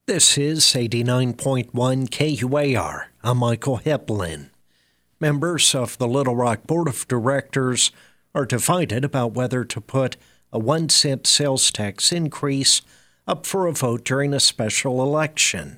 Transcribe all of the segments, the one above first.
This is 89.1 KUAR. I'm Michael Heplin. Members of the Little Rock Board of Directors are divided about whether to put a 1-cent sales tax increase up for a vote during a special election.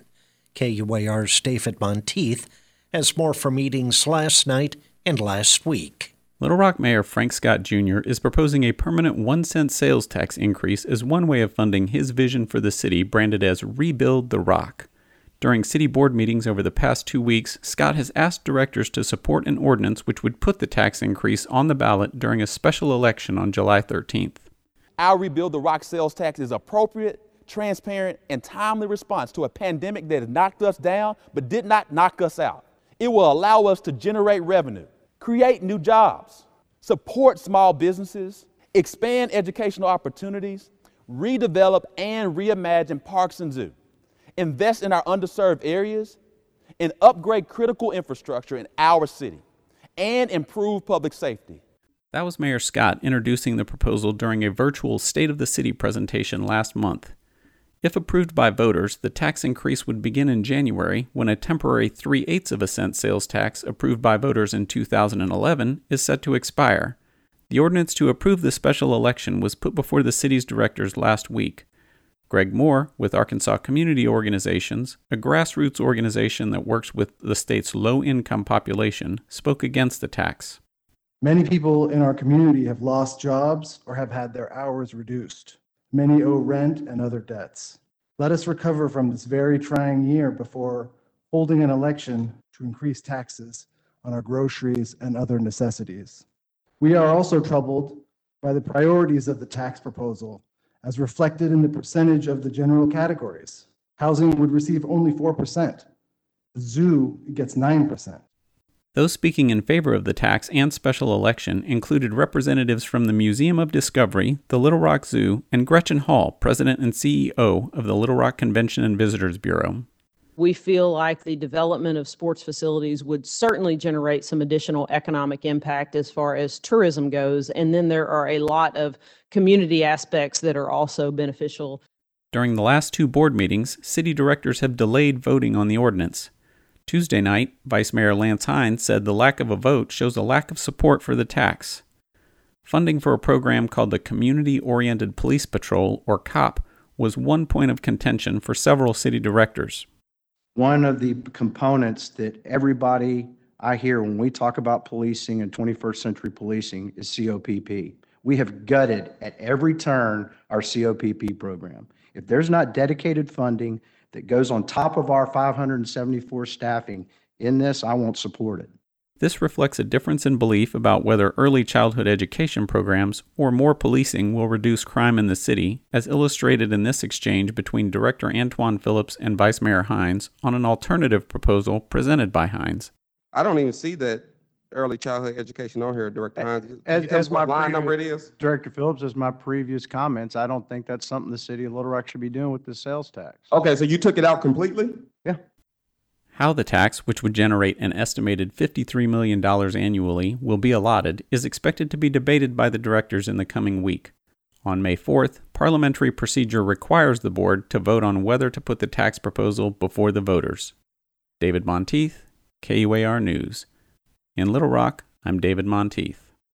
KUAR's David Monteith has more from meetings last night and last week. Little Rock Mayor Frank Scott Jr. is proposing a permanent 1-cent sales tax increase as one way of funding his vision for the city branded as Rebuild the Rock. During city board meetings over the past 2 weeks, Scott has asked directors to support an ordinance which would put the tax increase on the ballot during a special election on July 13th. Our Rebuild the Rock sales tax is appropriate, transparent, and timely response to a pandemic that has knocked us down but did not knock us out. It will allow us to generate revenue, create new jobs, support small businesses, expand educational opportunities, redevelop and reimagine parks and zoo, invest in our underserved areas, and upgrade critical infrastructure in our city, and improve public safety. That was Mayor Scott introducing the proposal during a virtual State of the City presentation last month. If approved by voters, the tax increase would begin in January when a temporary 3/8 cent sales tax approved by voters in 2011 is set to expire. The ordinance to approve the special election was put before the city's directors last week. Greg Moore, with Arkansas Community Organizations, a grassroots organization that works with the state's low-income population, spoke against the tax. Many people in our community have lost jobs or have had their hours reduced. Many owe rent and other debts. Let us recover from this very trying year before holding an election to increase taxes on our groceries and other necessities. We are also troubled by the priorities of the tax proposal as reflected in the percentage of the general categories. Housing would receive only 4%. The zoo gets 9%. Those speaking in favor of the tax and special election included representatives from the Museum of Discovery, the Little Rock Zoo, and Gretchen Hall, President and CEO of the Little Rock Convention and Visitors Bureau. We feel like the development of sports facilities would certainly generate some additional economic impact as far as tourism goes, and then there are a lot of community aspects that are also beneficial. During the last 2 board meetings, city directors have delayed voting on the ordinance. Tuesday night, Vice Mayor Lance Hines said the lack of a vote shows a lack of support for the tax. Funding for a program called the Community-Oriented Police Patrol, or COP, was one point of contention for several city directors. One of the components that everybody I hear when we talk about policing and 21st century policing is COPP. We have gutted at every turn our COPP program. If there's not dedicated funding that goes on top of our 574 staffing in this, I won't support it. This reflects a difference in belief about whether early childhood education programs or more policing will reduce crime in the city, as illustrated in this exchange between Director Antoine Phillips and Vice Mayor Hines on an alternative proposal presented by Hines. I don't even see that early childhood education on here, Director Hines. As my line number it is? Director Phillips, as my previous comments, I don't think that's something the city of Little Rock should be doing with the sales tax. Okay, so you took it out completely? Yeah. How the tax, which would generate an estimated $53 million annually, will be allotted is expected to be debated by the directors in the coming week. On May 4th, parliamentary procedure requires the board to vote on whether to put the tax proposal before the voters. David Monteith, KUAR News. In Little Rock, I'm David Monteith.